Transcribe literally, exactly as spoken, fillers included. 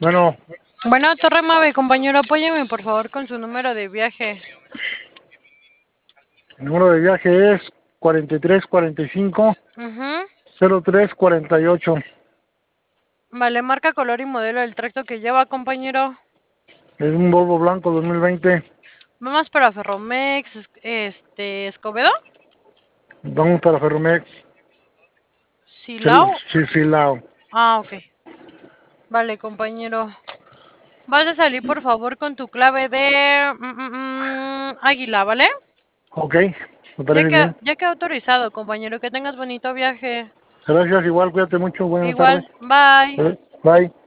Bueno, Bueno, Torre Mave, compañero, apóyeme por favor con su número de viaje. el número de viaje es cuarenta y tres cuarenta y cinco Ujú. cero tres cuarenta y ocho. Vale, marca, color y modelo del tracto que lleva, compañero. Es un Volvo blanco dos mil veinte. Vamos para Ferromex, es- este, Escobedo, Vamos para Ferromex. Silao. Silao. Ah, ok. Vale, compañero. Vas a salir por favor con tu clave de mm, mm, mm, Águila, ¿vale? Ok, me Ya parece que bien. ya quedó autorizado, compañero. Que tengas bonito viaje. Gracias, igual, cuídate mucho. Buenas tardes. Igual, bye. Eh, Bye.